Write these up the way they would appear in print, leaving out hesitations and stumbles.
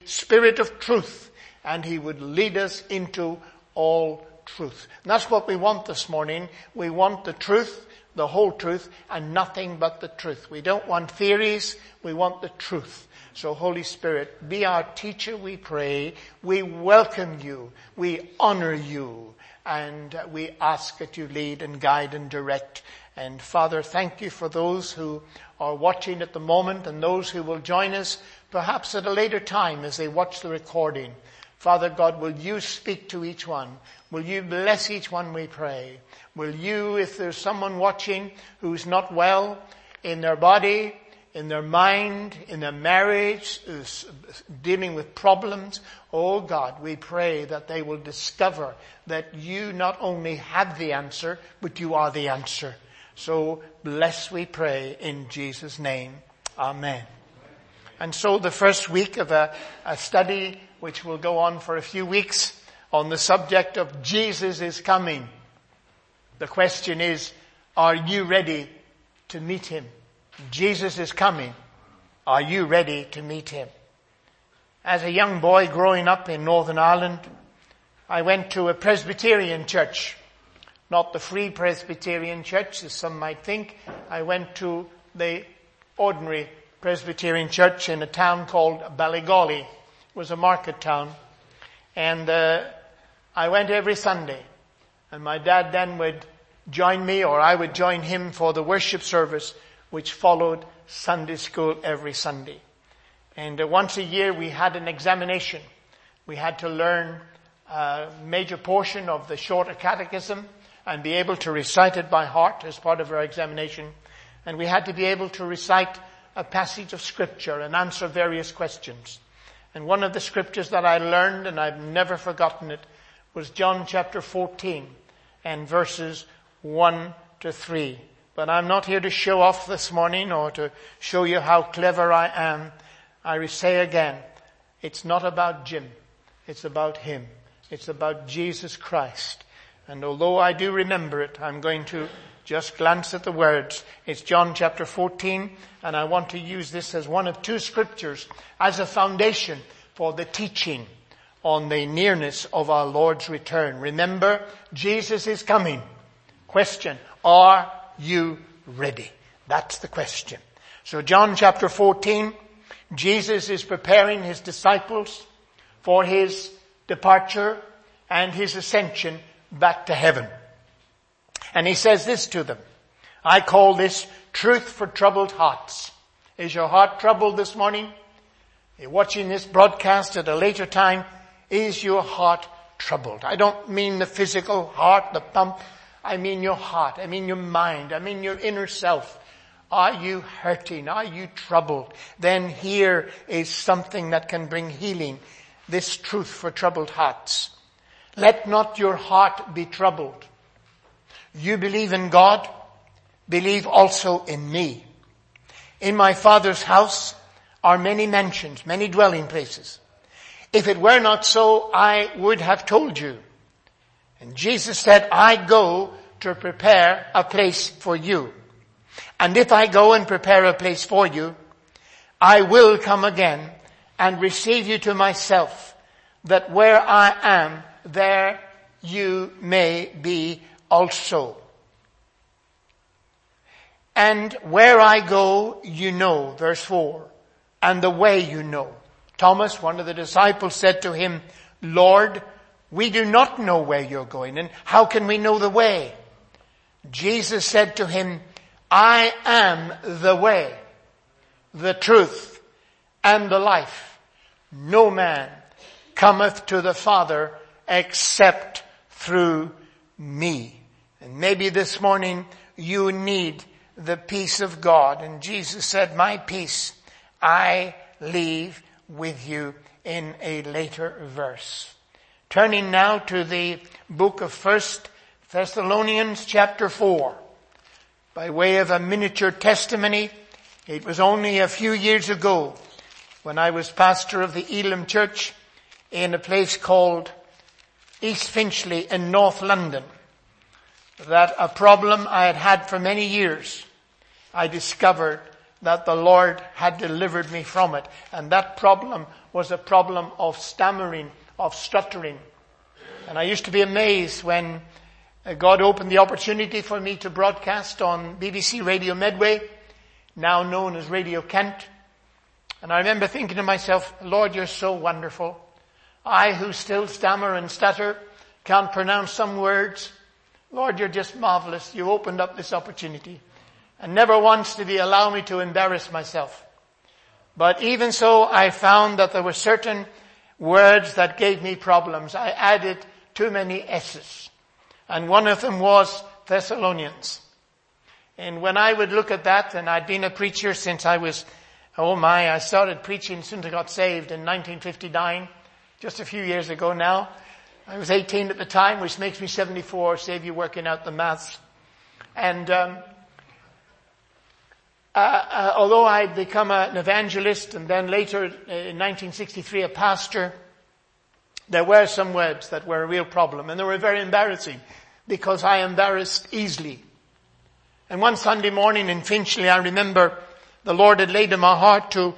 Spirit of truth, and he would lead us into all truth. And that's what we want this morning. We want the truth, the whole truth, and nothing but the truth. We don't want theories, we want the truth. So Holy Spirit, be our teacher, we pray. We welcome you, we honor you, and we ask that you lead and guide and direct. And Father, thank you for those who are watching at the moment and those who will join us perhaps at a later time as they watch the recording. Father God, will you speak to each one? Will you bless each one, we pray? Will you, if there's someone watching who's not well in their body, in their mind, in their marriage, who's dealing with problems, oh God, we pray that they will discover that you not only have the answer, but you are the answer. So bless, we pray, in Jesus' name. Amen. And so the first week of a study which will go on for a few weeks on the subject of Jesus is coming. The question is, are you ready to meet him? Jesus is coming. Are you ready to meet him? As a young boy growing up in Northern Ireland, I went to a Presbyterian church. Not the Free Presbyterian Church, as some might think. I went to the ordinary Presbyterian church in a town called Ballygawley. It was a market town. And I went every Sunday. And my dad then would join me, or I would join him for the worship service, which followed Sunday school every Sunday. And once a year we had an examination. We had to learn a major portion of the shorter catechism and be able to recite it by heart as part of our examination. And we had to be able to recite a passage of scripture and answer various questions. And one of the scriptures that I learned, and I've never forgotten it, was John chapter 14 and verses 1 to 3. But I'm not here to show off this morning or to show you how clever I am. I say again, it's not about Jim. It's about him. It's about Jesus Christ. And although I do remember it, I'm going to just glance at the words. It's John chapter 14, and I want to use this as one of two scriptures as a foundation for the teaching on the nearness of our Lord's return. Remember, Jesus is coming. Question, are you ready? That's the question. So John chapter 14, Jesus is preparing his disciples for his departure and his ascension back to heaven. And he says this to them. I call this truth for troubled hearts. Is your heart troubled this morning? You're watching this broadcast at a later time. Is your heart troubled? I don't mean the physical heart, the pump. I mean your heart. I mean your mind. I mean your inner self. Are you hurting? Are you troubled? Then here is something that can bring healing. This truth for troubled hearts. Let not your heart be troubled. You believe in God, believe also in me. In my Father's house are many mansions, many dwelling places. If it were not so, I would have told you. And Jesus said, I go to prepare a place for you. And if I go and prepare a place for you, I will come again and receive you to myself, that where I am, there you may be also. And where I go, you know, verse 4, and the way you know. Thomas, one of the disciples, said to him, Lord, we do not know where you're going, and how can we know the way? Jesus said to him, I am the way, the truth, and the life. No man cometh to the Father except through me. And maybe this morning you need the peace of God. And Jesus said, my peace I leave with you, in a later verse. Turning now to the book of 1 Thessalonians chapter 4. By way of a miniature testimony, it was only a few years ago when I was pastor of the Elim Church in a place called East Finchley in North London, that a problem I had had for many years, I discovered that the Lord had delivered me from it. And that problem was a problem of stammering, of stuttering. And I used to be amazed when God opened the opportunity for me to broadcast on BBC Radio Medway, now known as Radio Kent. And I remember thinking to myself, Lord, you're so wonderful. I, who still stammer and stutter, can't pronounce some words. Lord, you're just marvelous. You opened up this opportunity. And never once did he allow me to embarrass myself. But even so, I found that there were certain words that gave me problems. I added too many S's. And one of them was Thessalonians. And when I would look at that, and I'd been a preacher since I started preaching since I got saved in 1959, just a few years ago now. I was 18 at the time, which makes me 74, save you working out the maths. And although I'd become an evangelist and then later in 1963 a pastor, there were some words that were a real problem, and they were very embarrassing because I embarrassed easily. And one Sunday morning in Finchley, I remember the Lord had laid in my heart to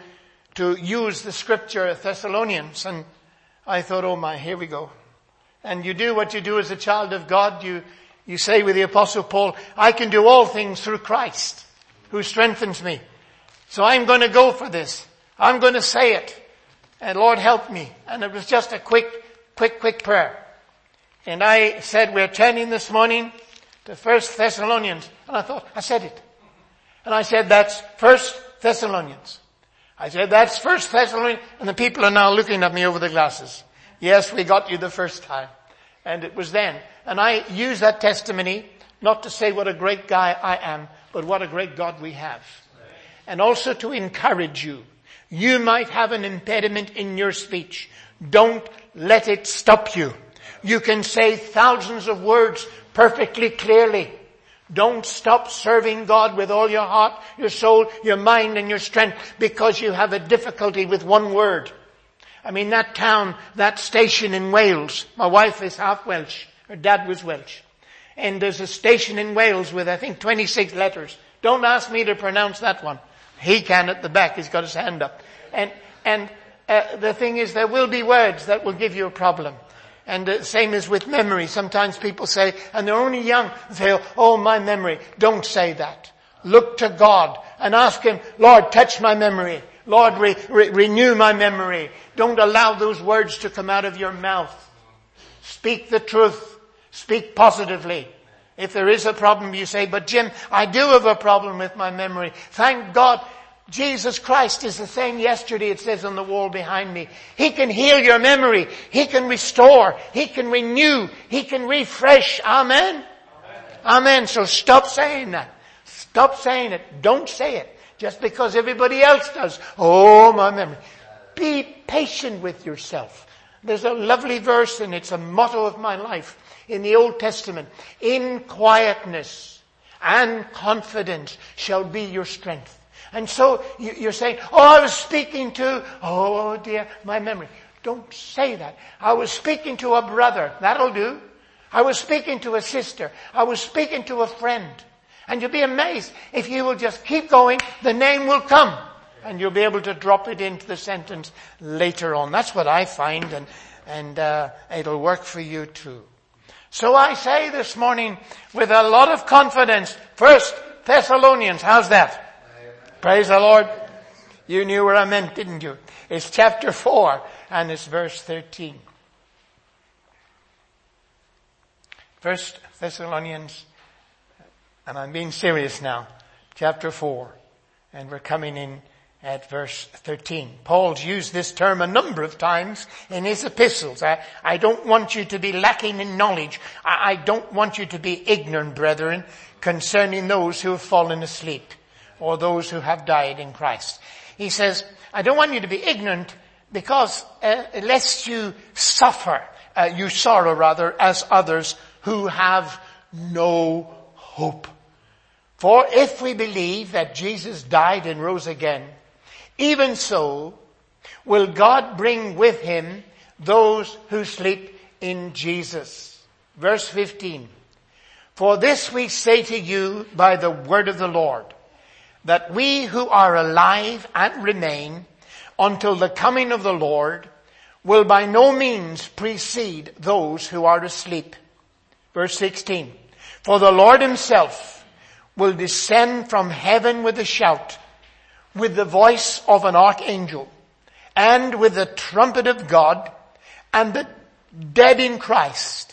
use the scripture of Thessalonians, and I thought, oh my, here we go. And you do what you do as a child of God. You say with the Apostle Paul, I can do all things through Christ who strengthens me. So I'm going to go for this. I'm going to say it. And Lord, help me. And it was just a quick prayer. And I said, we're turning this morning to 1 Thessalonians. And I thought, I said it. And I said, that's 1 Thessalonians. I said, that's 1 Thessalonians. And the people are now looking at me over the glasses. Yes, we got you the first time. And it was then. And I use that testimony not to say what a great guy I am, but what a great God we have. And also to encourage you. You might have an impediment in your speech. Don't let it stop you. You can say thousands of words perfectly clearly. Don't stop serving God with all your heart, your soul, your mind, and your strength because you have a difficulty with one word. I mean, that town, that station in Wales, my wife is half Welsh. Her dad was Welsh. And there's a station in Wales with, I think, 26 letters. Don't ask me to pronounce that one. He can at the back. He's got his hand up. And the thing is, there will be words that will give you a problem. And the same is with memory. Sometimes people say, and they're only young, say, oh, my memory. Don't say that. Look to God and ask Him, Lord, touch my memory. Lord, renew my memory. Don't allow those words to come out of your mouth. Speak the truth. Speak positively. If there is a problem, you say, but Jim, I do have a problem with my memory. Thank God. Jesus Christ is the same yesterday, it says on the wall behind me. He can heal your memory. He can restore. He can renew. He can refresh. Amen? Amen. Amen. So stop saying that. Stop saying it. Don't say it. Just because everybody else does. Oh, my memory. Be patient with yourself. There's a lovely verse, and it's a motto of my life in the Old Testament. In quietness and confidence shall be your strength. And so you're saying, oh, I was speaking to, oh dear, my memory. Don't say that. I was speaking to a brother. That'll do. I was speaking to a sister. I was speaking to a friend. And you'll be amazed. If you will just keep going, the name will come. And you'll be able to drop it into the sentence later on. That's what I find, and it'll work for you too. So I say this morning with a lot of confidence, 1 Thessalonians, how's that? Praise the Lord. You knew what I meant, didn't you? It's chapter 4 and it's verse 13. 1 Thessalonians, and I'm being serious now, chapter 4, and we're coming in at verse 13. Paul's used this term a number of times in his epistles. I don't want you to be lacking in knowledge. I don't want you to be ignorant, brethren, concerning those who have fallen asleep, or those who have died in Christ. He says, I don't want you to be ignorant because lest you sorrow as others who have no hope. For if we believe that Jesus died and rose again, even so will God bring with Him those who sleep in Jesus. Verse 15. For this we say to you by the word of the Lord, that we who are alive and remain until the coming of the Lord will by no means precede those who are asleep. Verse 16. For the Lord himself will descend from heaven with a shout, with the voice of an archangel, and with the trumpet of God, and the dead in Christ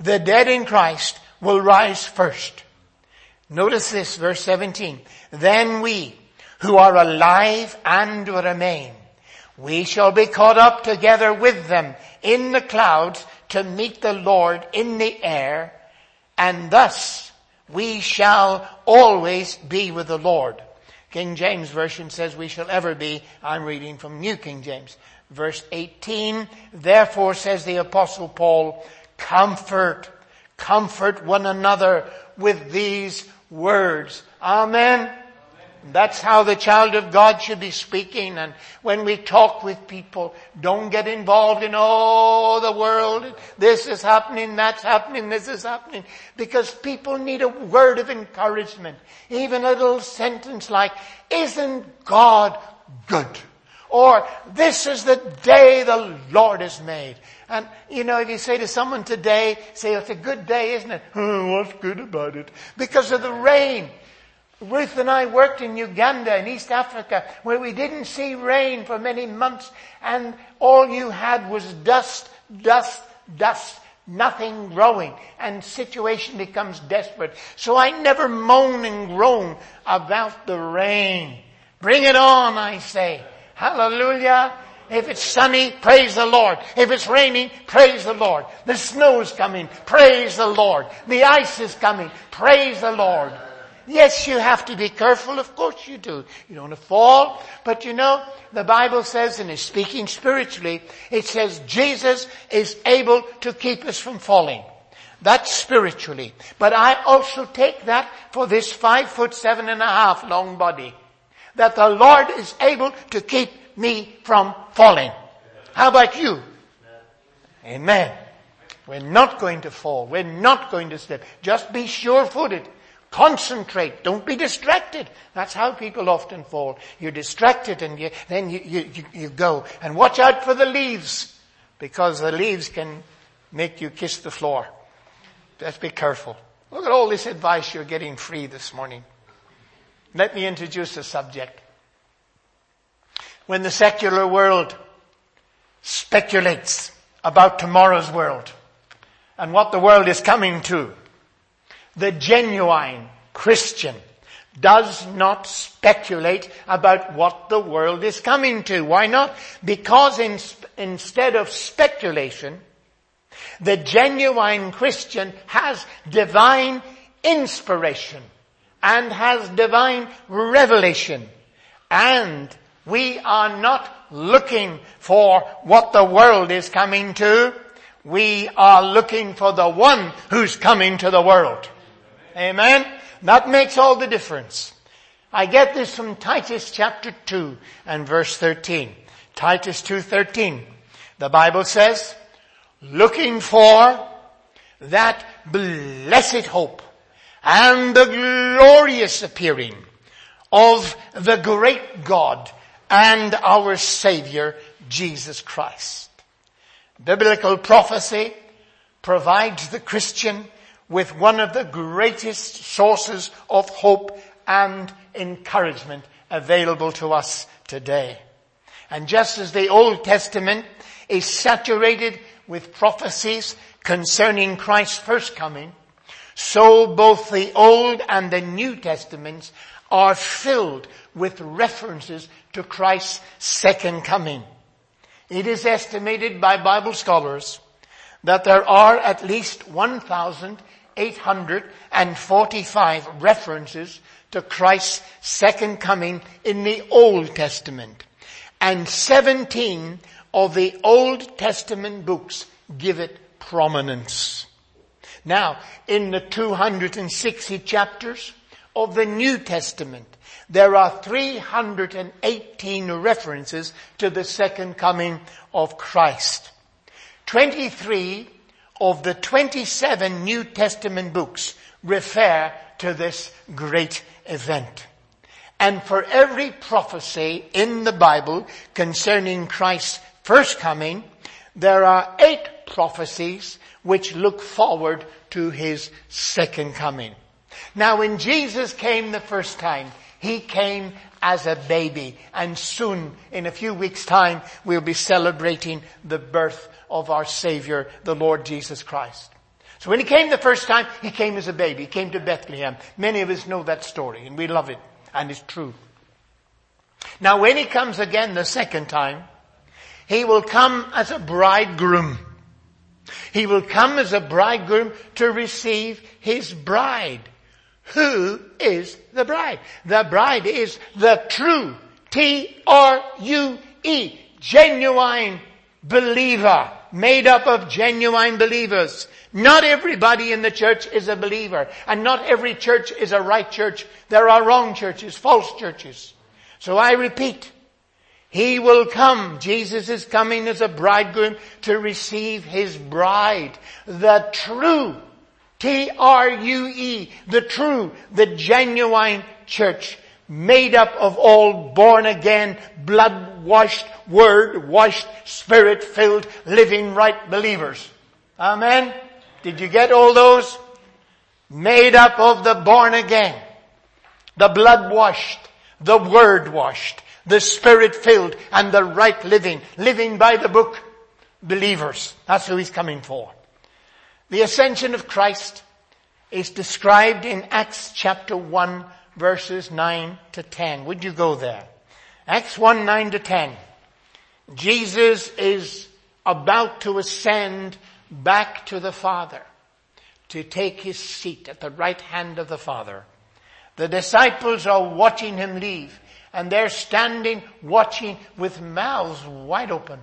will rise first. Notice this, verse 17. Then we who are alive and remain, we shall be caught up together with them in the clouds to meet the Lord in the air, and thus we shall always be with the Lord. King James Version says we shall ever be. I'm reading from New King James. Verse 18, therefore says the Apostle Paul, comfort one another with these words. Amen. That's how the child of God should be speaking. And when we talk with people, don't get involved in, the world. This is happening, that's happening, this is happening. Because people need a word of encouragement. Even a little sentence like, isn't God good? Or, this is the day the Lord has made. And, if you say to someone today, say, it's a good day, isn't it? What's good about it? Because of the rain. Ruth and I worked in Uganda in East Africa where we didn't see rain for many months, and all you had was dust, nothing growing, and situation becomes desperate. So I never moan and groan about the rain. Bring it on, I say. Hallelujah. If it's sunny, praise the Lord. If it's raining, praise the Lord. The snow's coming, praise the Lord. The ice is coming, praise the Lord. Yes, you have to be careful. Of course you do. You don't want to fall. But the Bible says, and is speaking spiritually, it says Jesus is able to keep us from falling. That's spiritually. But I also take that for this 5'7.5" long body. That the Lord is able to keep me from falling. How about you? Amen. We're not going to fall. We're not going to slip. Just be sure-footed. Concentrate. Don't be distracted. That's how people often fall. You're distracted and then you go. And watch out for the leaves, because the leaves can make you kiss the floor. Just be careful. Look at all this advice you're getting free this morning. Let me introduce the subject. When the secular world speculates about tomorrow's world and what the world is coming to, the genuine Christian does not speculate about what the world is coming to. Why not? Because instead of speculation, the genuine Christian has divine inspiration and has divine revelation. And we are not looking for what the world is coming to. We are looking for the one who's coming to the world. Amen? That makes all the difference. I get this from Titus chapter 2 and verse 13. Titus 2:13. The Bible says, looking for that blessed hope and the glorious appearing of the great God and our Savior, Jesus Christ. Biblical prophecy provides the Christian with one of the greatest sources of hope and encouragement available to us today. And just as the Old Testament is saturated with prophecies concerning Christ's first coming, so both the Old and the New Testaments are filled with references to Christ's second coming. It is estimated by Bible scholars that there are at least 1,845 references to Christ's second coming in the Old Testament. And 17 of the Old Testament books give it prominence. Now, in the 260 chapters of the New Testament, there are 318 references to the second coming of Christ. 23 of the 27 New Testament books refer to this great event. And for every prophecy in the Bible concerning Christ's first coming, there are 8 prophecies which look forward to his second coming. Now when Jesus came the first time, he came as a baby. And soon, in a few weeks' time, we'll be celebrating the birth of our Savior, the Lord Jesus Christ. So when he came the first time, he came as a baby. He came to Bethlehem. Many of us know that story, and we love it, and it's true. Now when he comes again the second time, he will come as a bridegroom. He will come as a bridegroom to receive his bride. Who is the bride? The bride is the true, T-R-U-E, genuine believer, made up of genuine believers. Not everybody in the church is a believer, and not every church is a right church. There are wrong churches, false churches. So I repeat, he will come. Jesus is coming as a bridegroom to receive his bride, the true, T-R-U-E, the true, the genuine church, made up of all born again, blood washed, word washed, spirit filled, living right believers. Amen. Did you get all those? Made up of the born again, the blood washed, the word washed, the spirit filled, and the right living by the book believers. That's who he's coming for. The ascension of Christ is described in Acts chapter 1 verses 9 to 10. Would you go there? Acts 1, 9 to 10. Jesus is about to ascend back to the Father to take his seat at the right hand of the Father. The disciples are watching him leave, and they're standing watching with mouths wide open,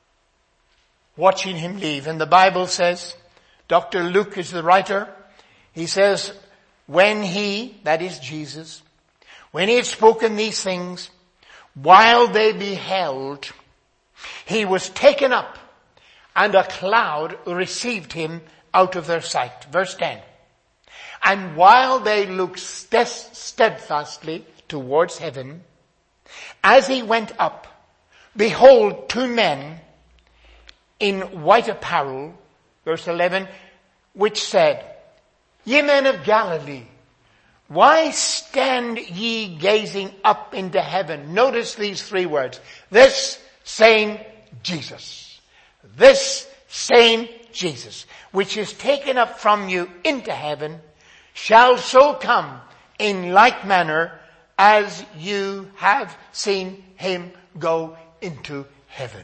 watching him leave. And the Bible says, Dr. Luke is the writer, he says, when he, that is Jesus, when he had spoken these things, while they beheld, he was taken up, and a cloud received him out of their sight. Verse 10. And while they looked steadfastly towards heaven, as he went up, behold, 2 men in white apparel, verse 11, which said, Ye men of Galilee, why stand ye gazing up into heaven? Notice these 3 words. This same Jesus. This same Jesus, which is taken up from you into heaven, shall so come in like manner as you have seen him go into heaven.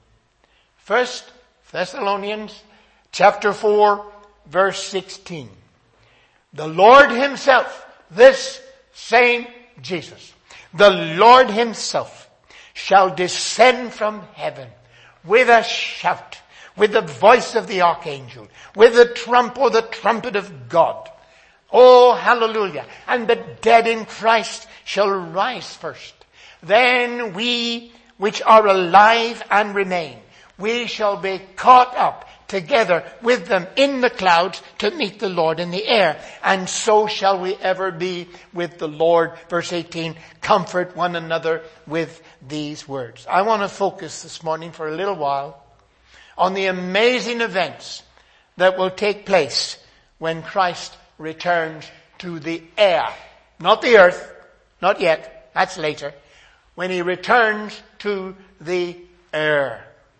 1 Thessalonians chapter 4 verse 16. The Lord himself, this same Jesus, the Lord himself shall descend from heaven with a shout, with the voice of the archangel, with the trump or the trumpet of God. Oh, hallelujah. And the dead in Christ shall rise first. Then we which are alive and remain, we shall be caught up together with them in the clouds to meet the Lord in the air. And so shall we ever be with the Lord. Verse 18, comfort one another with these words. I want to focus this morning for a little while on the amazing events that will take place when Christ returns to the air. Not the earth, not yet, that's later. When he returns to the air.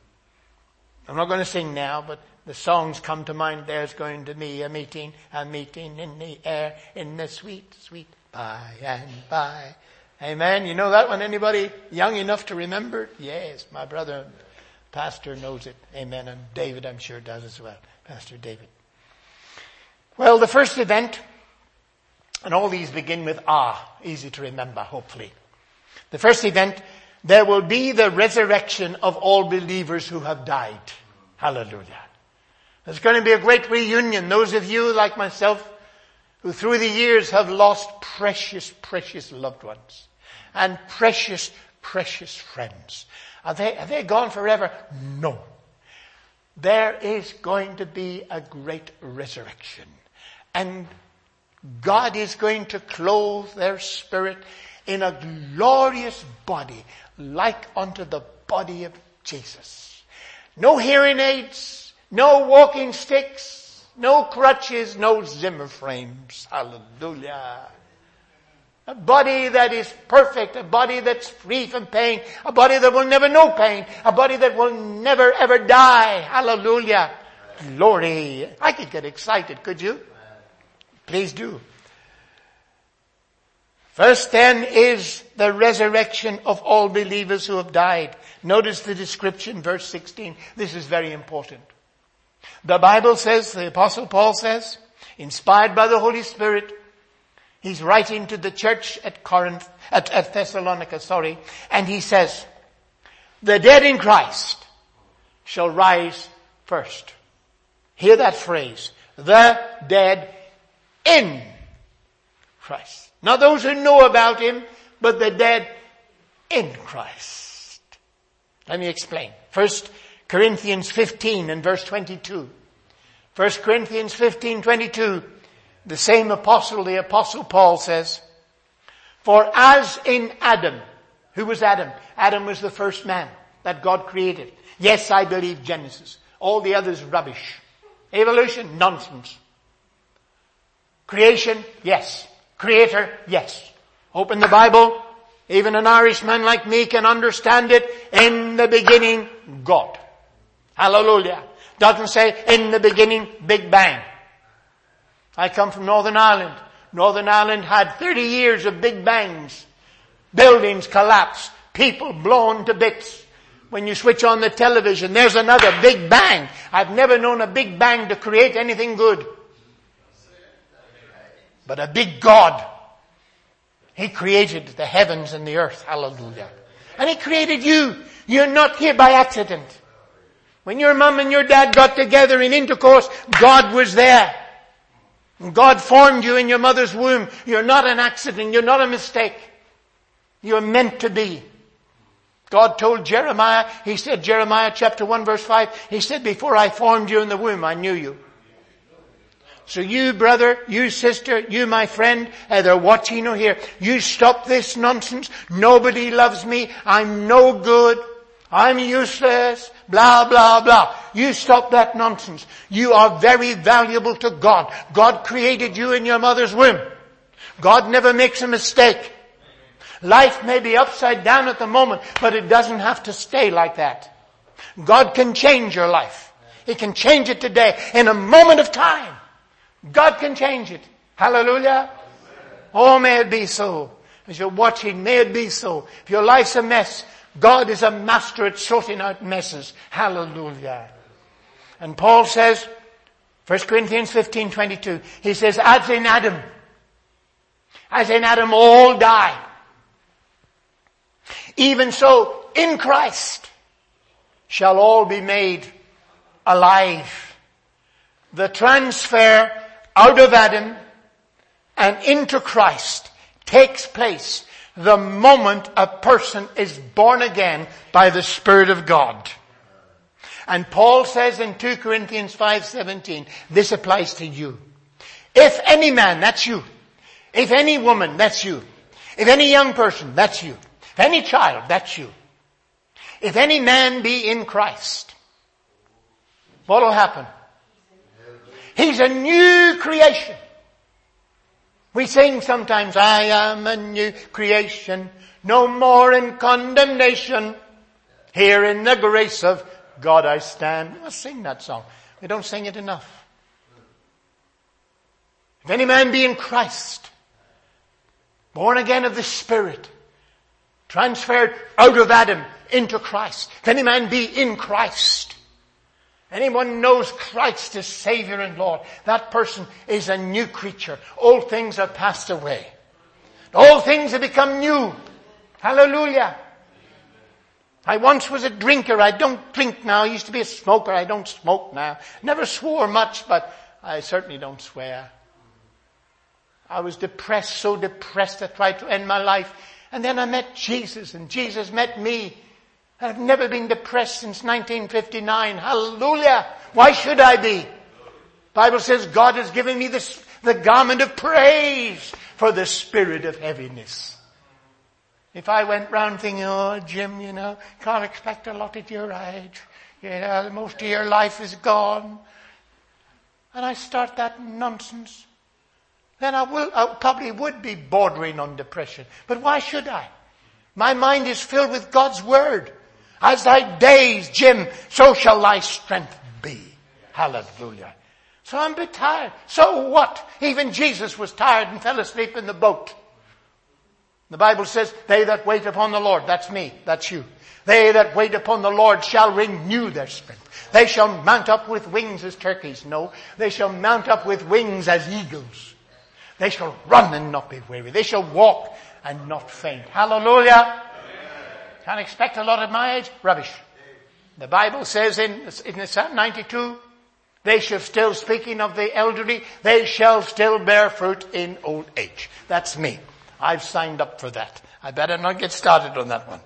I'm not going to sing now, but the songs come to mind. There's going to be a meeting in the air, in the sweet, sweet by and by. Amen. You know that one? Anybody young enough to remember? Yes, my brother, pastor, knows it. Amen. And David, I'm sure, does as well. Pastor David. Well, the first event, and all these begin with easy to remember, hopefully. The first event, there will be the resurrection of all believers who have died. Hallelujah. There's going to be a great reunion. Those of you like myself who through the years have lost precious, precious loved ones and precious, precious friends. Have they gone forever? No. There is going to be a great resurrection. And God is going to clothe their spirit in a glorious body, like unto the body of Jesus. No hearing aids, no walking sticks, no crutches, no Zimmer frames. Hallelujah. A body that is perfect, a body that's free from pain, a body that will never know pain, a body that will never ever die. Hallelujah. Glory. I could get excited, could you? Please do. First then is the resurrection of all believers who have died. Notice the description, verse 16. This is very important. The Bible says, the Apostle Paul says, inspired by the Holy Spirit, he's writing to the church at Thessalonica, and he says, the dead in Christ shall rise first. Hear that phrase. The dead in Christ. Not those who know about him, but the dead in Christ. Let me explain. 1 Corinthians 15 and verse 22. 1 Corinthians 15:22. The same apostle, the Apostle Paul says, for as in Adam, who was Adam? Adam was the first man that God created. Yes, I believe Genesis. All the others rubbish. Evolution, nonsense. Creation, yes. Creator, yes. Open the Bible. Even an Irishman like me can understand it. In the beginning, God. Hallelujah. Doesn't say in the beginning, Big Bang. I come from Northern Ireland. Northern Ireland had 30 years of Big Bangs. Buildings collapsed. People blown to bits. When you switch on the television, there's another Big Bang. I've never known a Big Bang to create anything good. But a big God. He created the heavens and the earth. Hallelujah. And He created you. You're not here by accident. When your mom and your dad got together in intercourse, God was there. God formed you in your mother's womb. You're not an accident. You're not a mistake. You're meant to be. God told Jeremiah, He said, Jeremiah chapter 1 verse 5, He said, before I formed you in the womb, I knew you. So you brother, you sister, you my friend, either watching or here, you stop this nonsense. Nobody loves me. I'm no good. I'm useless. Blah, blah, blah. You stop that nonsense. You are very valuable to God. God created you in your mother's womb. God never makes a mistake. Life may be upside down at the moment, but it doesn't have to stay like that. God can change your life. He can change it today in a moment of time. God can change it. Hallelujah. Oh, may it be so. As you're watching, may it be so. If your life's a mess, God is a master at sorting out messes. Hallelujah. And Paul says, 1 Corinthians 15:22, he says, as in Adam all die. Even so, in Christ shall all be made alive. The transfer out of Adam and into Christ takes place the moment a person is born again by the Spirit of God. And Paul says in 2 Corinthians 5:17, this applies to you. If any man, that's you. If any woman, that's you. If any young person, that's you. If any child, that's you. If any man be in Christ, what will happen? He's a new creation. We sing sometimes, I am a new creation, no more in condemnation. Here in the grace of God I stand. We must sing that song. We don't sing it enough. If any man be in Christ, born again of the Spirit, transferred out of Adam into Christ. If any man be in Christ, anyone knows Christ as Savior and Lord, that person is a new creature. Old things are passed away. All things have become new. Hallelujah. I once was a drinker. I don't drink now. I used to be a smoker. I don't smoke now. Never swore much, but I certainly don't swear. I was depressed, so depressed I tried to end my life. And then I met Jesus, and Jesus met me. I've never been depressed since 1959. Hallelujah. Why should I be? The Bible says God has given me the garment of praise for the spirit of heaviness. If I went round thinking, oh, Jim, can't expect a lot at your age. Most of your life is gone. And I start that nonsense, then I probably would be bordering on depression. But why should I? My mind is filled with God's Word. As thy days, Jim, so shall thy strength be. Hallelujah. So I'm a bit tired. So what? Even Jesus was tired and fell asleep in the boat. The Bible says, they that wait upon the Lord, that's me, that's you. They that wait upon the Lord shall renew their strength. They shall mount up with wings as turkeys. No, they shall mount up with wings as eagles. They shall run and not be weary. They shall walk and not faint. Hallelujah. Amen. Can't expect a lot at my age. Rubbish. The Bible says in Psalm 92, they shall still, speaking of the elderly, they shall still bear fruit in old age. That's me. I've signed up for that. I better not get started on that one.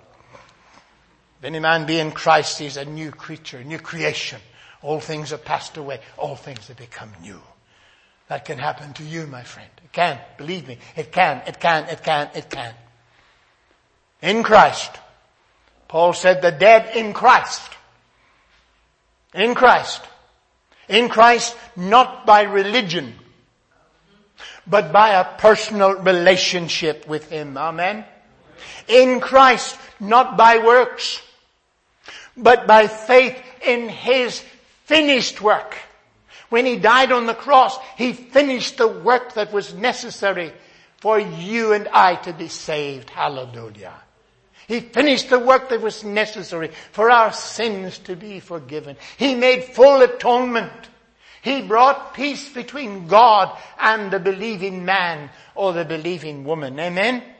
If any man be in Christ, he's a new creature, new creation. All things are passed away. All things have become new. That can happen to you, my friend. It can. Believe me. It can. It can. It can. It can. In Christ. Paul said the dead in Christ. In Christ. In Christ, not by religion, but by a personal relationship with Him. Amen. In Christ, not by works, but by faith in His finished work. When He died on the cross, He finished the work that was necessary for you and I to be saved. Hallelujah. He finished the work that was necessary for our sins to be forgiven. He made full atonement. He brought peace between God and the believing man or the believing woman. Amen? Amen.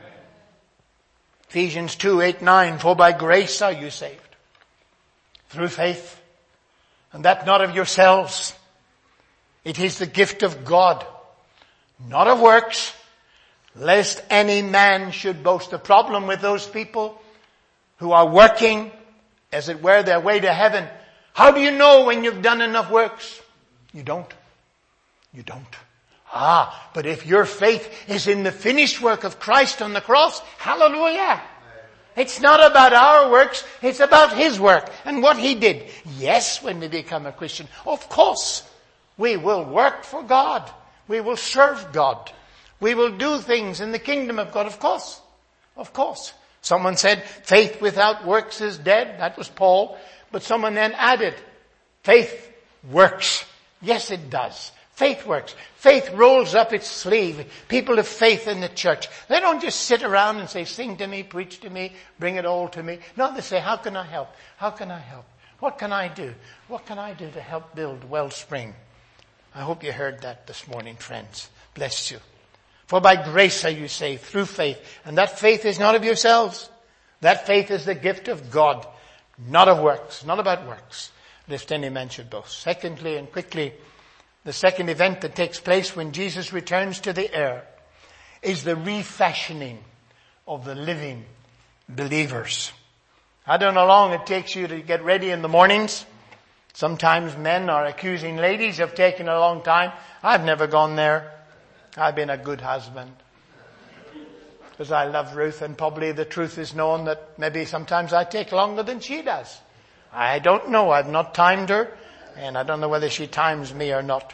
Ephesians 2:8-9, for by grace are you saved, through faith, and that not of yourselves. It is the gift of God, not of works, lest any man should boast. The problem with those people who are working, as it were, their way to heaven, how do you know when you've done enough works? You don't. You don't. But if your faith is in the finished work of Christ on the cross, hallelujah. It's not about our works, it's about His work and what He did. Yes, when we become a Christian, of course, we will work for God. We will serve God. We will do things in the kingdom of God, of course. Of course. Someone said, faith without works is dead. That was Paul. But someone then added, faith works. Yes, it does. Faith works. Faith rolls up its sleeve. People have faith in the church. They don't just sit around and say, sing to me, preach to me, bring it all to me. No, they say, how can I help? How can I help? What can I do? What can I do to help build Wellspring? I hope you heard that this morning, friends. Bless you. For by grace are you saved through faith. And that faith is not of yourselves. That faith is the gift of God, not of works, not about works, lest any man should boast. Secondly, and quickly, the second event that takes place when Jesus returns to the air is the refashioning of the living believers. I don't know how long it takes you to get ready in the mornings. Sometimes men are accusing ladies of taking a long time. I've never gone there. I've been a good husband. Because I love Ruth, and probably the truth is known that maybe sometimes I take longer than she does. I don't know. I've not timed her, and I don't know whether she times me or not.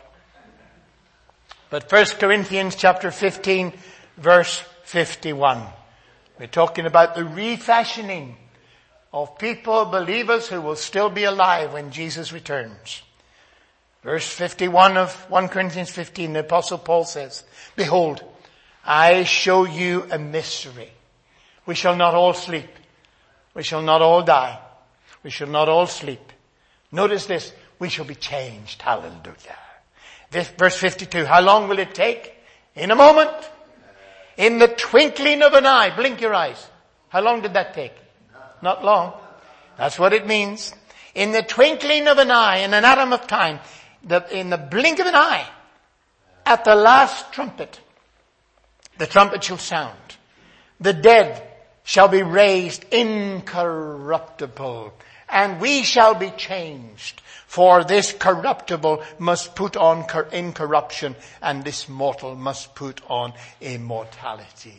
But 1 Corinthians chapter 15, verse 51. We're talking about the refashioning of people, believers who will still be alive when Jesus returns. Verse 51 of 1 Corinthians 15, the Apostle Paul says, behold, I show you a mystery. We shall not all sleep. We shall not all die. We shall not all sleep. Notice this, we shall be changed. Hallelujah. Verse 52, how long will it take? In a moment. In the twinkling of an eye. Blink your eyes. How long did that take? Not long. That's what it means. In the twinkling of an eye, in an atom of time, in the blink of an eye, at the last trumpet, the trumpet shall sound. The dead shall be raised incorruptible, and we shall be changed. For this corruptible must put on incorruption, and this mortal must put on immortality.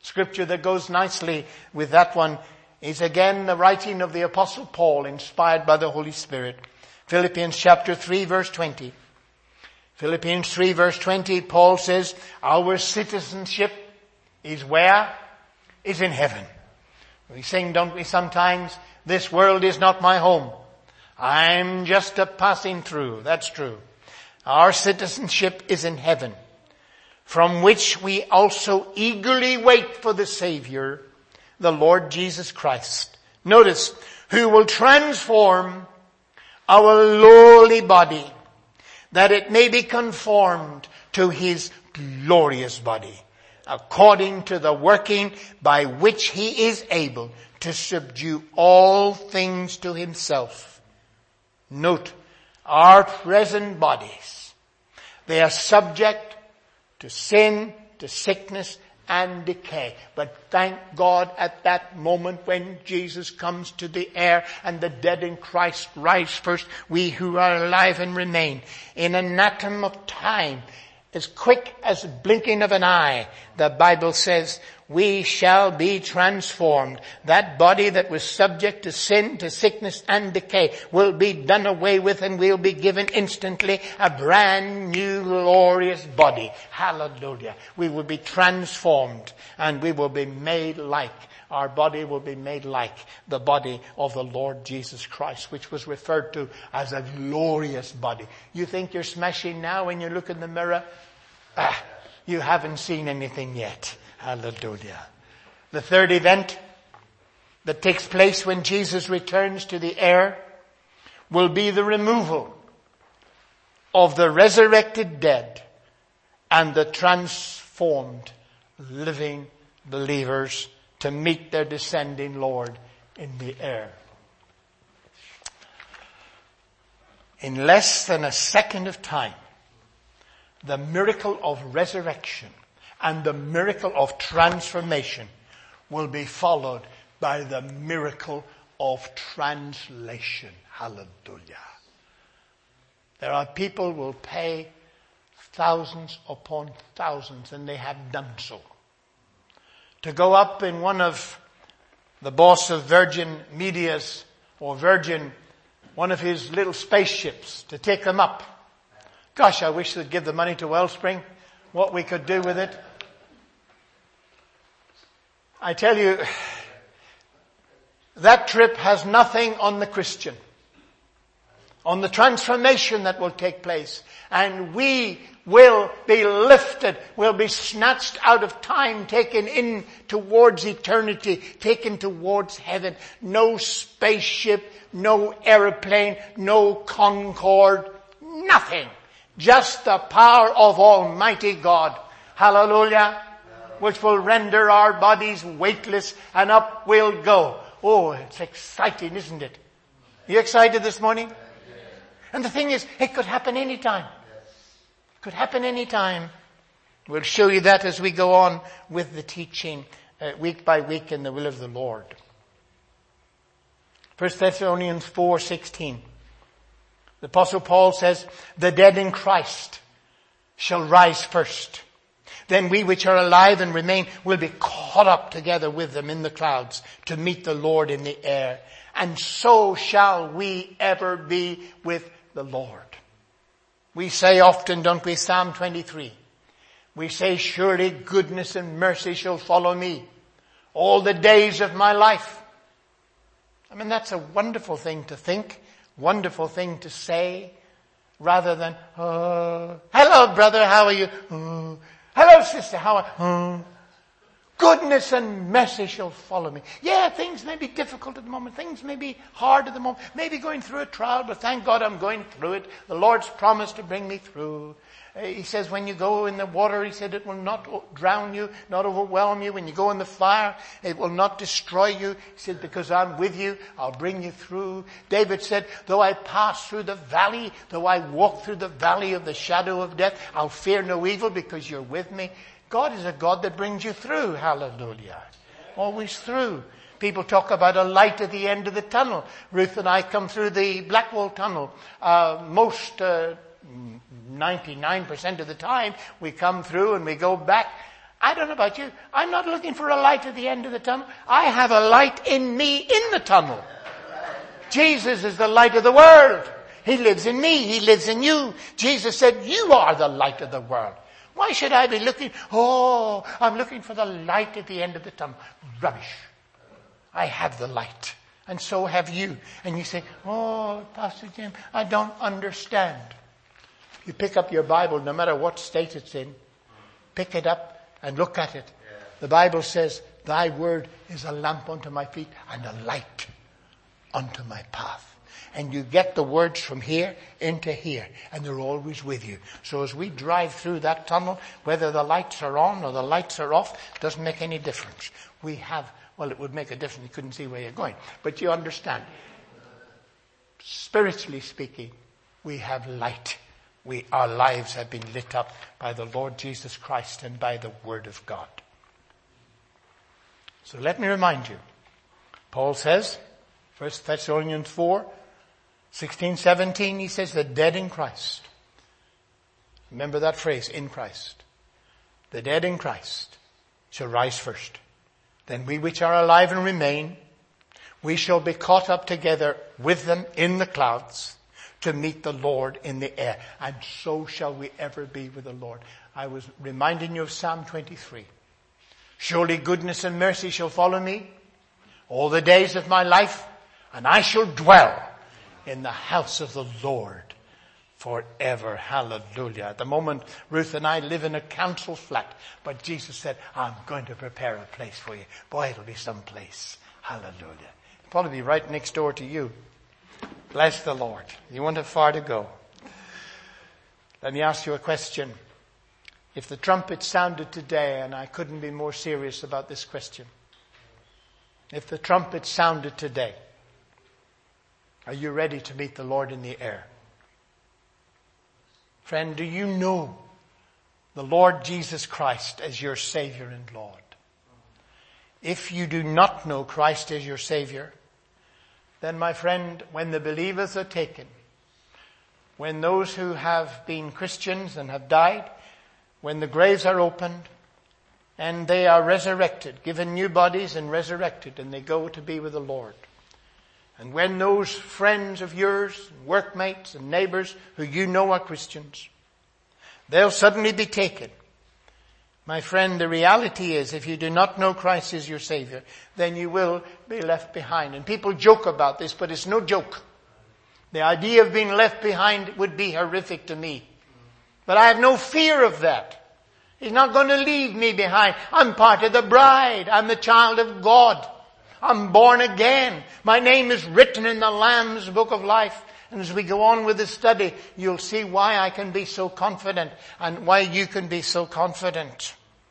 Scripture that goes nicely with that one is again the writing of the Apostle Paul, inspired by the Holy Spirit. Philippians chapter 3 verse 20. Philippians 3 verse 20, Paul says, our citizenship is where? Is in heaven. We sing, don't we, sometimes, this world is not my home. I'm just a passing through. That's true. Our citizenship is in heaven, from which we also eagerly wait for the Savior, the Lord Jesus Christ. Notice, who will transform our lowly body, that it may be conformed to his glorious body, according to the working by which he is able to subdue all things to himself. Note, our present bodies, they are subject to sin, to sickness, and decay. But thank God at that moment when Jesus comes to the air and the dead in Christ rise first, we who are alive and remain, in an atom of time, as quick as the blinking of an eye, the Bible says, we shall be transformed. That body that was subject to sin, to sickness and decay will be done away with, and we'll be given instantly a brand new glorious body. Hallelujah. We will be transformed and we will be made like, our body will be made like the body of the Lord Jesus Christ, which was referred to as a glorious body. You think you're smashing now when you look in the mirror? You haven't seen anything yet. Hallelujah. The third event that takes place when Jesus returns to the air will be the removal of the resurrected dead and the transformed living believers to meet their descending Lord in the air. In less than a second of time, the miracle of resurrection and the miracle of transformation will be followed by the miracle of translation. Hallelujah. There are people who will pay thousands upon thousands, and they have done so, to go up in one of the boss of Virgin Media's or Virgin, one of his little spaceships, to take them up. Gosh, I wish they'd give the money to Wellspring, what we could do with it. I tell you, that trip has nothing on the Christian, on the transformation that will take place. And we will be lifted, will be snatched out of time, taken in towards eternity, taken towards heaven. No spaceship, no airplane, no Concorde, nothing. Just the power of Almighty God. Hallelujah. Which will render our bodies weightless, and up we'll go. Oh, it's exciting, isn't it? Are you excited this morning? And the thing is, it could happen anytime. It could happen anytime. We'll show you that as we go on with the teaching week by week in the will of the Lord. 1 Thessalonians 4:16. The Apostle Paul says, the dead in Christ shall rise first. Then we which are alive and remain will be caught up together with them in the clouds to meet the Lord in the air. And so shall we ever be with the Lord. We say often, don't we, Psalm 23. We say, surely goodness and mercy shall follow me all the days of my life. I mean, that's a wonderful thing to think, wonderful thing to say, rather than, hello brother, how are you? Hello sister, how are you? Goodness and mercy shall follow me. Yeah, things may be difficult at the moment. Things may be hard at the moment. Maybe going through a trial, but thank God I'm going through it. The Lord's promised to bring me through. He says when you go in the water, he said it will not drown you, not overwhelm you. When you go in the fire, it will not destroy you. He said, because I'm with you, I'll bring you through. David said, though I pass through the valley, though I walk through the valley of the shadow of death, I'll fear no evil because you're with me. God is a God that brings you through. Hallelujah. Always through. People talk about a light at the end of the tunnel. Ruth and I come through the Blackwall Tunnel. 99% of the time we come through and we go back I don't know about you. I'm not looking for a light at the end of the tunnel. I have a light in me in the tunnel. Jesus is the light of the world. He lives in me. He lives in you. Jesus said, you are the light of the world. Why should I be looking? Oh, I'm looking for the light at the end of the tunnel. Rubbish. I have the light. And so have you. And you say, oh, Pastor Jim, I don't understand. You pick up your Bible, no matter what state it's in. Pick it up and look at it. The Bible says, thy word is a lamp unto my feet and a light unto my path. And you get the words from here into here, and they're always with you. So as we drive through that tunnel, whether the lights are on or the lights are off, doesn't make any difference. We have, well, it would make a difference. You couldn't see where you're going. But you understand. Spiritually speaking, we have light. Our lives have been lit up by the Lord Jesus Christ and by the Word of God. So let me remind you. Paul says, 1 Thessalonians 4, 16, 17, he says, the dead in Christ. Remember that phrase, in Christ. The dead in Christ shall rise first. Then we which are alive and remain, we shall be caught up together with them in the clouds to meet the Lord in the air. And so shall we ever be with the Lord. I was reminding you of Psalm 23. Surely goodness and mercy shall follow me all the days of my life, and I shall dwell in the house of the Lord forever. Hallelujah. At the moment, Ruth and I live in a council flat, but Jesus said, I'm going to prepare a place for you. Boy, it'll be some place. Hallelujah. It'll probably be right next door to you. Bless the Lord. You won't have far to go. Let me ask you a question. If the trumpet sounded today, and I couldn't be more serious about this question. If the trumpet sounded today, are you ready to meet the Lord in the air? Friend, do you know the Lord Jesus Christ as your Savior and Lord? If you do not know Christ as your Savior, then my friend, when the believers are taken, when those who have been Christians and have died, when the graves are opened and they are resurrected, given new bodies and resurrected, and they go to be with the Lord. And when those friends of yours, workmates and neighbors who you know are Christians, they'll suddenly be taken. My friend, the reality is if you do not know Christ as your Savior, then you will be left behind. And people joke about this, but it's no joke. The idea of being left behind would be horrific to me. But I have no fear of that. He's not going to leave me behind. I'm part of the bride. I'm the child of God. I'm born again. My name is written in the Lamb's book of life. And as we go on with the study, you'll see why I can be so confident and why you can be so confident.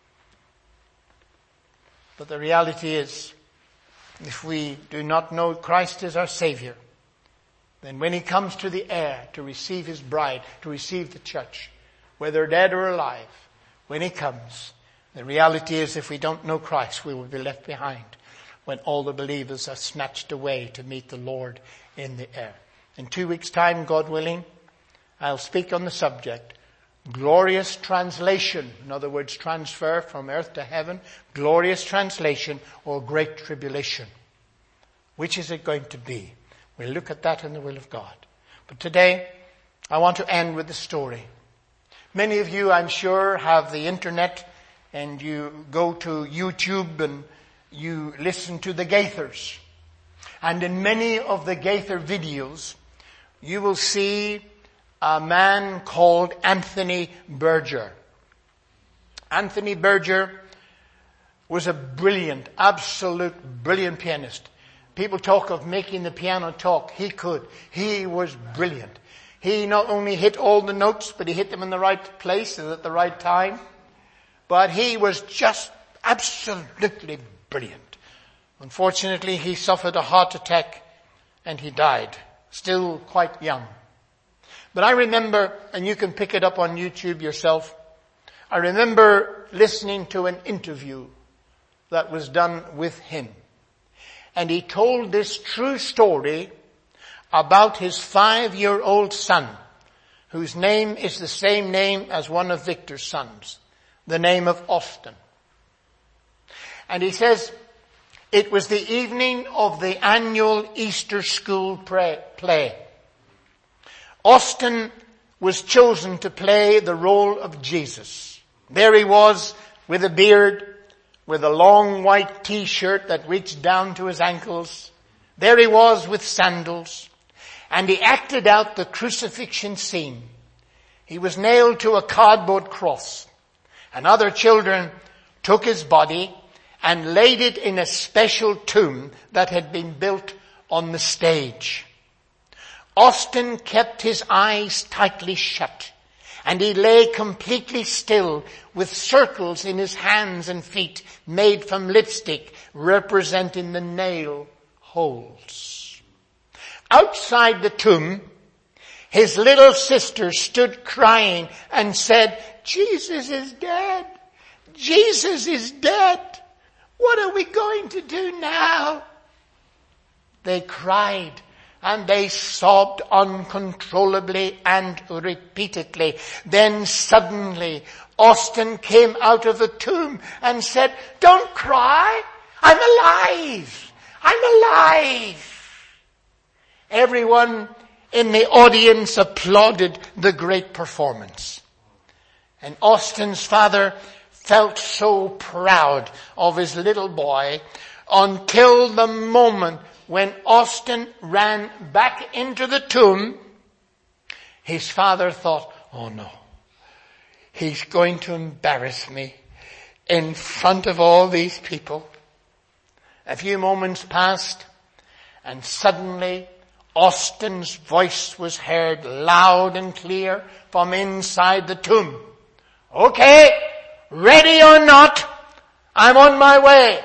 But the reality is, if we do not know Christ as our Savior, then when He comes to the air to receive His bride, to receive the church, whether dead or alive, when He comes, the reality is if we don't know Christ, we will be left behind when all the believers are snatched away to meet the Lord in the air. In 2 weeks' time, God willing, I'll speak on the subject, glorious translation. In other words, transfer from earth to heaven, glorious translation or great tribulation. Which is it going to be? We'll look at that in the will of God. But today, I want to end with the story. Many of you, I'm sure, have the internet and you go to YouTube and you listen to the Gaithers. And in many of the Gaither videos, you will see a man called Anthony Berger. Anthony Berger was a brilliant, absolute brilliant pianist. People talk of making the piano talk. He could. He was brilliant. He not only hit all the notes, but he hit them in the right place and at the right time. But he was just absolutely brilliant. Unfortunately, he suffered a heart attack and he died, still quite young. But I remember, and you can pick it up on YouTube yourself, I remember listening to an interview that was done with him. And he told this true story about his 5-year-old son, whose name is the same name as one of Victor's sons, the name of Austin. And he says, it was the evening of the annual Easter school play. Austin was chosen to play the role of Jesus. There he was with a beard, with a long white t-shirt that reached down to his ankles. There he was with sandals. And he acted out the crucifixion scene. He was nailed to a cardboard cross. And other children took his body and laid it in a special tomb that had been built on the stage. Austin kept his eyes tightly shut, and he lay completely still with circles in his hands and feet made from lipstick representing the nail holes. Outside the tomb, his little sister stood crying and said, Jesus is dead. Jesus is dead. What are we going to do now? They cried and they sobbed uncontrollably and repeatedly. Then suddenly Austin came out of the tomb and said, don't cry. I'm alive. I'm alive. Everyone in the audience applauded the great performance. And Austin's father felt so proud of his little boy until the moment when Austin ran back into the tomb. His father thought, oh no, he's going to embarrass me in front of all these people. A few moments passed and suddenly Austin's voice was heard loud and clear from inside the tomb. Okay, ready or not, I'm on my way.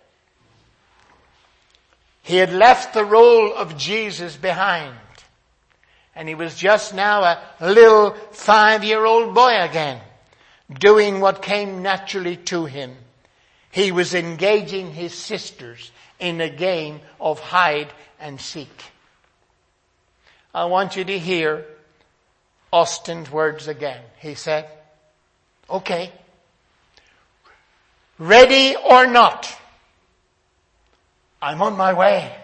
He had left the role of Jesus behind. And he was just now a little 5-year-old boy again, doing what came naturally to him. He was engaging his sisters in a game of hide and seek. I want you to hear Austin's words again. He said, okay, ready or not, I'm on my way.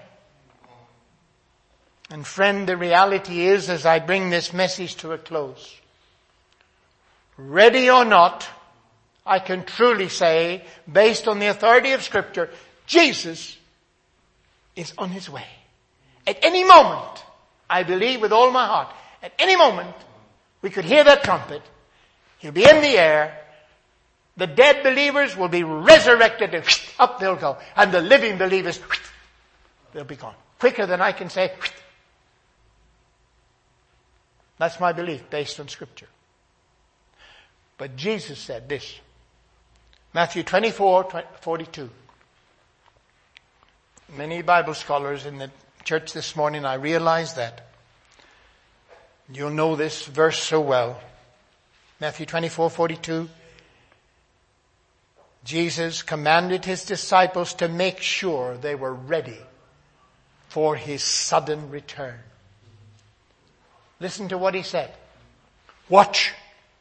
And friend, the reality is, as I bring this message to a close, ready or not, I can truly say, based on the authority of Scripture, Jesus is on his way. At any moment, I believe with all my heart, at any moment, we could hear that trumpet. He'll be in the air. The dead believers will be resurrected and up they'll go. And the living believers, they'll be gone. Quicker than I can say. That's my belief based on Scripture. But Jesus said this. Matthew 24:42. Many Bible scholars in the church this morning, I realize that. You'll know this verse so well. Matthew 24:42. Jesus commanded his disciples to make sure they were ready for his sudden return. Listen to what he said. Watch.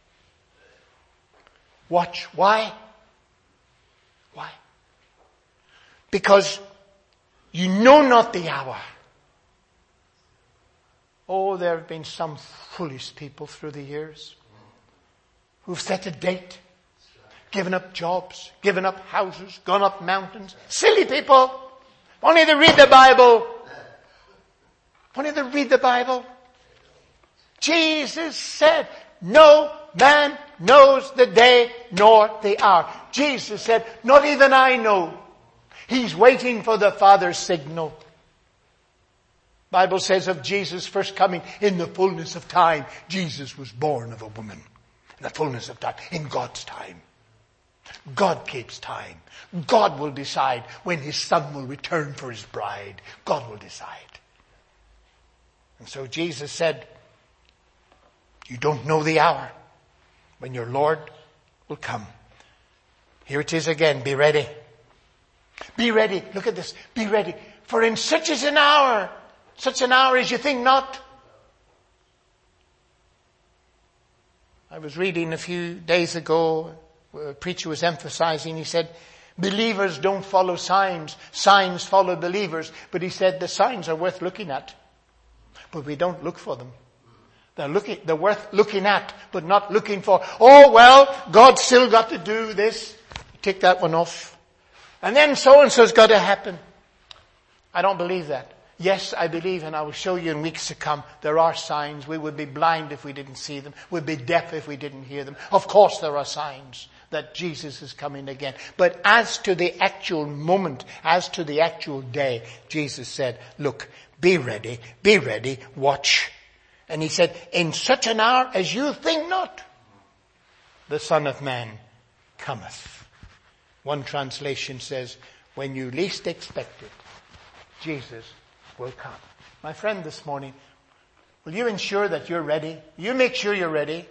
Watch. Why? Why? Because you know not the hour. Oh, there have been some foolish people through the years who've set a date, given up jobs, given up houses, gone up mountains. Silly people. Only they read the Bible. Only they read the Bible. Jesus said, no man knows the day nor the hour. Jesus said, not even I know. He's waiting for the Father's signal. Bible says of Jesus' first coming, in the fullness of time, Jesus was born of a woman. In the fullness of time, in God's time. God keeps time. God will decide when his Son will return for his bride. God will decide. And so Jesus said, you don't know the hour when your Lord will come. Here it is again. Be ready. Be ready. Look at this. Be ready. For in such an hour as you think not. I was reading a few days ago, a preacher was emphasizing, he said, Believers don't follow signs. Signs follow believers. But he said the signs are worth looking at. But we don't look for them. They're worth looking at, but not looking for, oh well, God's still got to do this. Take that one off. And then so-and-so's got to happen. I don't believe that. Yes, I believe, and I will show you in weeks to come, there are signs. We would be blind if we didn't see them. We'd be deaf if we didn't hear them. Of course there are signs that Jesus is coming again. But as to the actual moment, as to the actual day, Jesus said, look, be ready, watch. And he said, in such an hour as you think not, the Son of Man cometh. One translation says, when you least expect it, Jesus will come. My friend, this morning, will you ensure that you're ready? You make sure you're ready.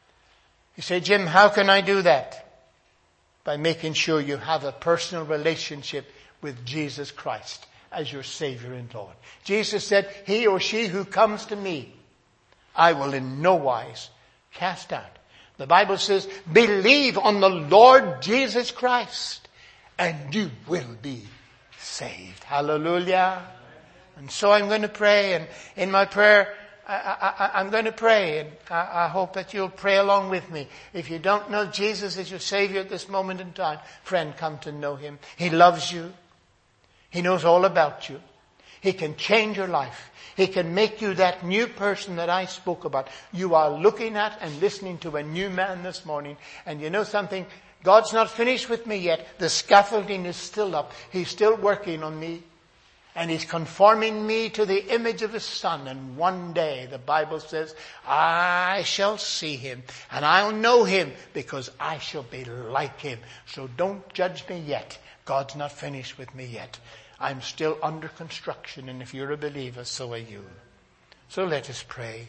You say, Jim, how can I do that? By making sure you have a personal relationship with Jesus Christ as your Savior and Lord. Jesus said, he or she who comes to me, I will in no wise cast out. The Bible says, believe on the Lord Jesus Christ and you will be saved. Hallelujah. And so I'm going to pray, and in my prayer, I'm going to pray, and I hope that you'll pray along with me. If you don't know Jesus as your Savior at this moment in time, friend, come to know Him. He loves you. He knows all about you. He can change your life. He can make you that new person that I spoke about. You are looking at and listening to a new man this morning. And you know something? God's not finished with me yet. The scaffolding is still up. He's still working on me. And He's conforming me to the image of His Son. And one day, the Bible says, I shall see Him. And I'll know Him because I shall be like Him. So don't judge me yet. God's not finished with me yet. I'm still under construction. And if you're a believer, so are you. So let us pray.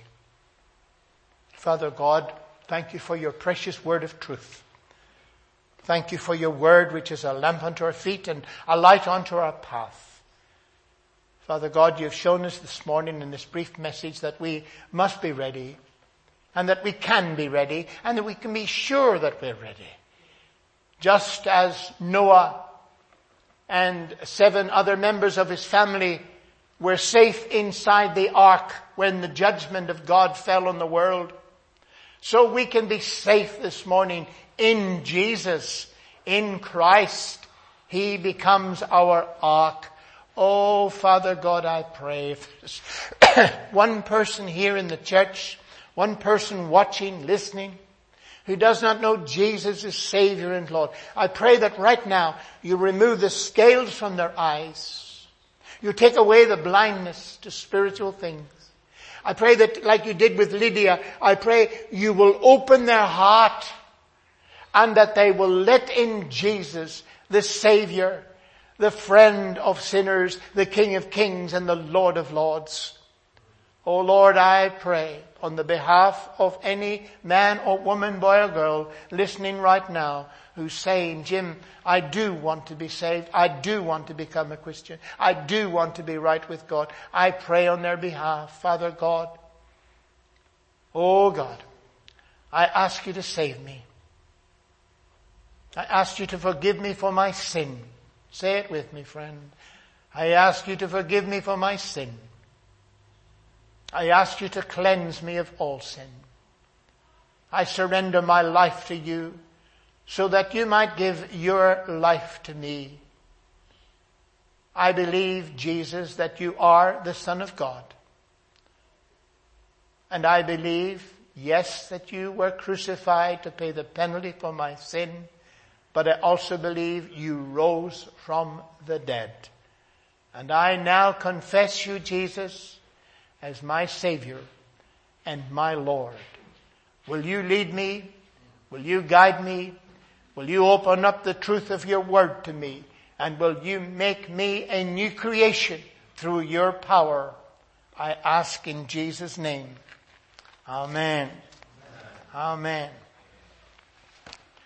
Father God, thank you for your precious word of truth. Thank you for your word, which is a lamp unto our feet and a light unto our path. Father God, you've shown us this morning in this brief message that we must be ready, and that we can be ready, and that we can be sure that we're ready. Just as Noah and 7 other members of his family were safe inside the ark when the judgment of God fell on the world, so we can be safe this morning in Jesus, in Christ. He becomes our ark. Oh, Father God, I pray if there's one person here in the church, one person watching, listening, who does not know Jesus as Savior and Lord, I pray that right now you remove the scales from their eyes. You take away the blindness to spiritual things. I pray that like you did with Lydia, I pray you will open their heart and that they will let in Jesus, the Savior, the friend of sinners, the King of kings and the Lord of lords. Oh Lord, I pray on the behalf of any man or woman, boy or girl listening right now who's saying, Jim, I do want to be saved. I do want to become a Christian. I do want to be right with God. I pray on their behalf, Father God. Oh God, I ask you to save me. I ask you to forgive me for my sin. Say it with me, friend. I ask you to forgive me for my sin. I ask you to cleanse me of all sin. I surrender my life to you so that you might give your life to me. I believe, Jesus, that you are the Son of God. And I believe, yes, that you were crucified to pay the penalty for my sin. But I also believe you rose from the dead. And I now confess you, Jesus, as my Savior and my Lord. Will you lead me? Will you guide me? Will you open up the truth of your word to me? And will you make me a new creation through your power? I ask in Jesus' name. Amen. Amen.